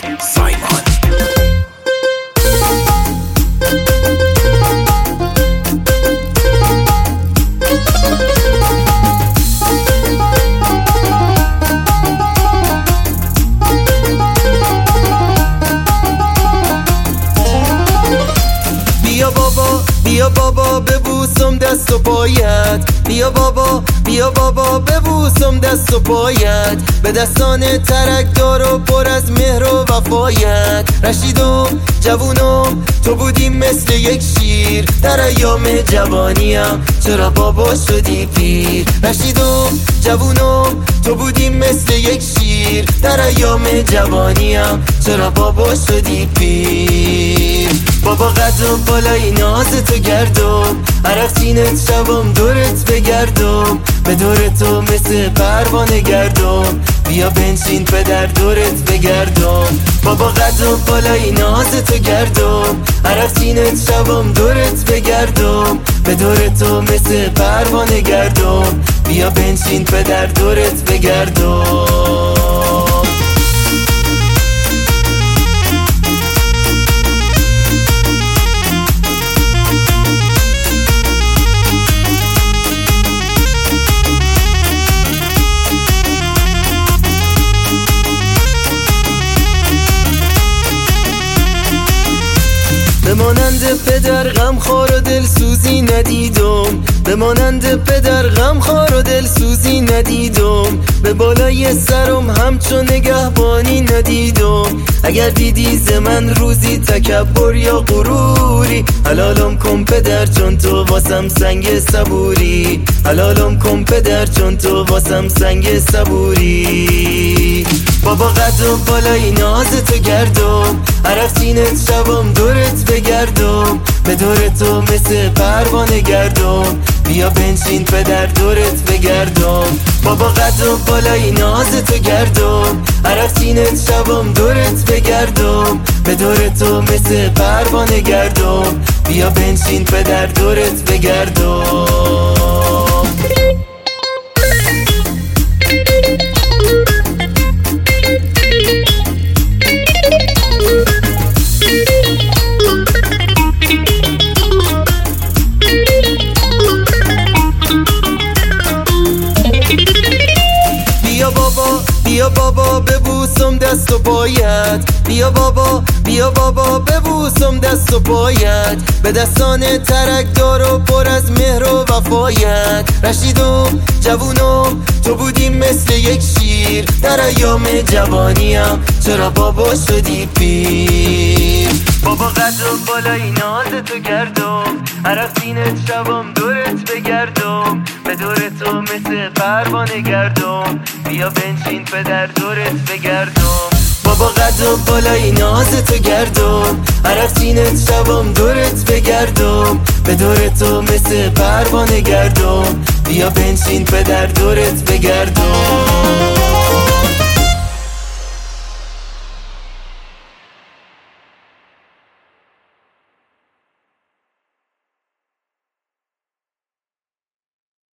سایمان. بیا بابا ببوسم دست و پایت، بیا بابا ببوسم دست و پایت، به دستان ترکدار و پر از مهر و وفایت. رشیدم جوونم تو بودی مثل یک شیر، در ایام جوانیم چرا بابا شدی پیر. رشیدم جوونم تو بودی مثل یک شیر، در ایام جوانیم چرا بابا شدی پیر. بابا قدم بالای ناز تو گردم، عرق چینت شبم دورت بگردم، به دور تو مثل پروانه گردم، بیا بنشین پدر دورت بگردم. بابا قدم بالای ناز تو گردم، عرق چینت شبم دورت بگردم، به دور تو مثل پروانه گردم، بیا بنشین پدر دورت بگردم. به مانند پدر غمخوار و دلسوزی ندیدم، به مانند پدر غمخوار و دلسوزی ندیدم، به بالای سرم همچون نگهبانی ندیدم. اگر دیدی ز من روزی تکبر یا غروری، حلالم کن پدر چون تو واسم سنگ صبوری، حلالم کن پدر چون تو واسم سنگ صبوری. بابا قدم بالای ناز تو گردم، عرق چینت شبم دورت بگردم، به دور تو مثل پروانه گردم، بیا بنشین پدر دورت بگردم. بابا قدم بالای ناز تو گردم، عرق چینت شبم دورت بگردم، به دور تو مثل پروانه گردم، بیا بنشین پدر دورت بگردم. بیا بابا ببوسم دست و پایت، بیا بابا ببوسم دست و پایت، به دستان ترکدار و پر از مهر و وفایت. رشیدم جوونم تو بودی مثل یک شیر، در ایام جوانیم چرا بابا شدی پیر. بابا قدم بالای ناز تو گردم، عرق چینت شبم دورت بگردم، به دور تو مثل پروانه گردم، بیا بنشین پدر دورت بگردم. بابا قدم بالای ناز تو گردم، عرق چینت شبم دورت بگردم، به دور تو مثل پروانه گردم، بیا بنشین پدر دورت بگردم.